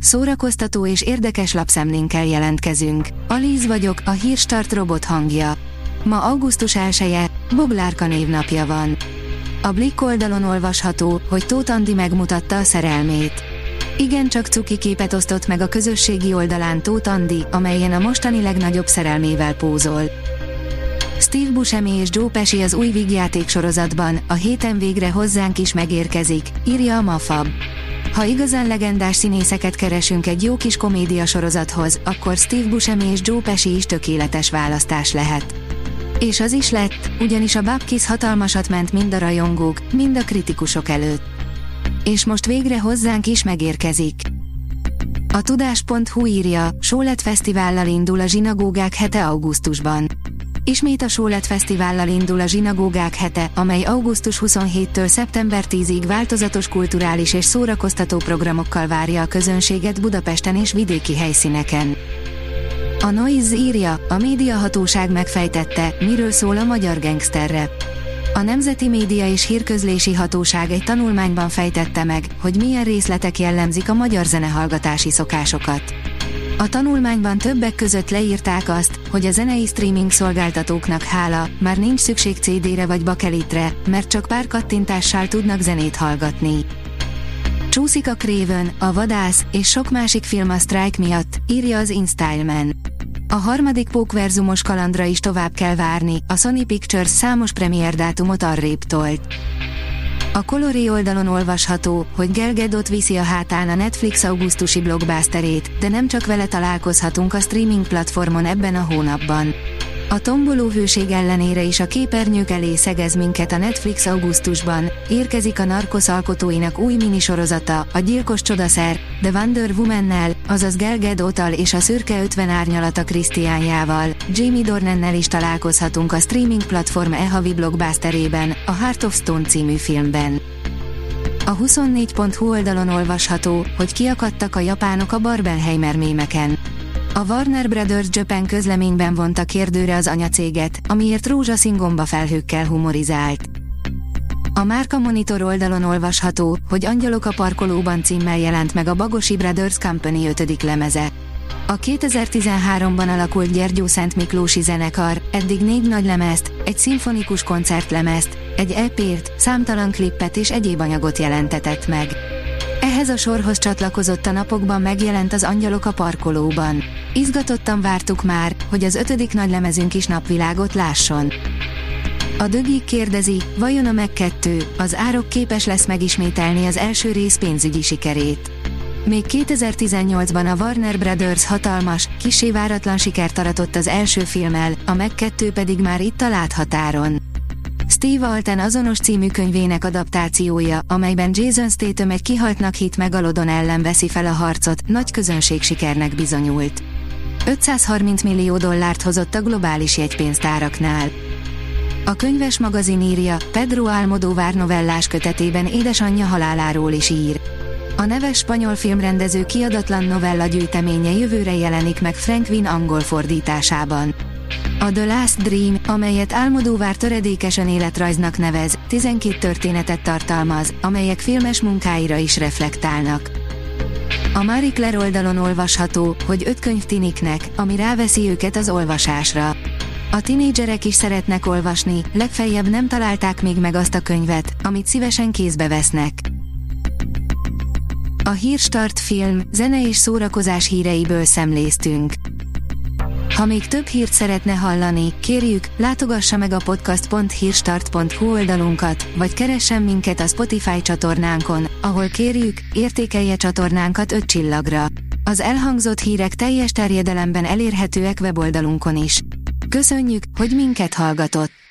Szórakoztató és érdekes lapszemlénkkel jelentkezünk. Alíz vagyok, a Hírstart robot hangja. Ma augusztus 1-e, Boglárka névnapja van. A Blick oldalon olvasható, hogy Tóth Andi megmutatta a szerelmét. Igencsak cuki képet osztott meg a közösségi oldalán Tóth Andi, amelyen a mostani legnagyobb szerelmével pózol. Steve Buscemi és Joe Pesci az új vígjáték sorozatban, a héten végre hozzánk is megérkezik, írja a Mafab. Ha igazán legendás színészeket keresünk egy jó kis komédia sorozathoz, akkor Steve Buscemi és Joe Pesci is tökéletes választás lehet. És az is lett, ugyanis a Bubkiss hatalmasat ment mind a rajongók, mind a kritikusok előtt. És most végre hozzánk is megérkezik. A tudás.hu írja, Sólet Fesztivállal indul a Zsinagógák hete augusztusban. Ismét a Sólet Fesztivállal indul a Zsinagógák hete, amely augusztus 27-től szeptember 10-ig változatos kulturális és szórakoztató programokkal várja a közönséget Budapesten és vidéki helyszíneken. A Noise írja, a médiahatóság megfejtette, miről szól a magyar gengszterrap. A Nemzeti Média és Hírközlési Hatóság egy tanulmányban fejtette meg, hogy milyen részletek jellemzik a magyar zenehallgatási szokásokat. A tanulmányban többek között leírták azt, hogy a zenei streaming szolgáltatóknak hála, már nincs szükség CD-re vagy bakelitre, mert csak pár kattintással tudnak zenét hallgatni. Csúszik a Craven, a Vadász és sok másik film a sztrájk miatt, írja az InStyleman. A harmadik pókverzumos kalandra is tovább kell várni, a Sony Pictures számos premiérdátumot arrébb tolt. A Coloré oldalon olvasható, hogy Gal Gadot viszi a hátán a Netflix augusztusi blockbusterét, de nem csak vele találkozhatunk a streaming platformon ebben a hónapban. A tomboló hőség ellenére is a képernyők elé szegez minket a Netflix augusztusban, érkezik a Narcos alkotóinak új minisorozata, a Gyilkos Csodaszer, The Wonder Woman-nel, azaz Gal Gadottal és a Szürke 50 árnyalata Krisztiánjával, Jamie Dornannel is találkozhatunk a streaming platform e-havi blockbusterében, a Heart of Stone című filmben. A 24.hu oldalon olvasható, hogy kiakadtak a japánok a Barbenheimer mémeken. A Warner Brothers Japan közleményben vonta kérdőre az anyacéget, amiért rózsaszín gombafelhőkkel humorizált. A Márka Monitor oldalon olvasható, hogy Angyalok a parkolóban címmel jelent meg a Bagosi Brothers Company 5. lemeze. A 2013-ban alakult Gyergyó Szent Miklósi zenekar eddig 4 nagylemezt, egy szimfonikus koncertlemezt, egy EP-t, számtalan klippet és egyéb anyagot jelentetett meg. Ehhez a sorhoz csatlakozott a napokban megjelent az Angyalok a parkolóban. Izgatottan vártuk már, hogy az 5. nagylemezünk is napvilágot lásson. A Dögik kérdezi, vajon a Meg 2, az Árok képes lesz megismételni az első rész pénzügyi sikerét. Még 2018-ban a Warner Brothers hatalmas, kissé váratlan sikert aratott az első filmmel, a Meg 2 pedig már itt a láthatáron. Steve Alten azonos című könyvének adaptációja, amelyben Jason Statham egy kihaltnak hitt Megalodon ellen veszi fel a harcot, nagy közönségsikernek bizonyult. $530 millió hozott a globális jegypénztáraknál. A könyves magazin írja, Pedro Almodóvar novellás kötetében édesanyja haláláról is ír. A neves spanyol filmrendező kiadatlan novella gyűjteménye jövőre jelenik meg Frank Wynn angol fordításában. A The Last Dream, amelyet Almodóvar töredékesen életrajznak nevez, 12 történetet tartalmaz, amelyek filmes munkáira is reflektálnak. A Marie Claire oldalon olvasható, hogy 5 könyv tiniknek, ami ráveszi őket az olvasásra. A tinédzserek is szeretnek olvasni, legfeljebb nem találták még meg azt a könyvet, amit szívesen kézbe vesznek. A Hírstart film, zene és szórakozás híreiből szemléztünk. Ha még több hírt szeretne hallani, kérjük, látogassa meg a podcast.hírstart.hu oldalunkat, vagy keressen minket a Spotify csatornánkon, ahol kérjük, értékelje csatornánkat 5 csillagra. Az elhangzott hírek teljes terjedelemben elérhetőek weboldalunkon is. Köszönjük, hogy minket hallgatott!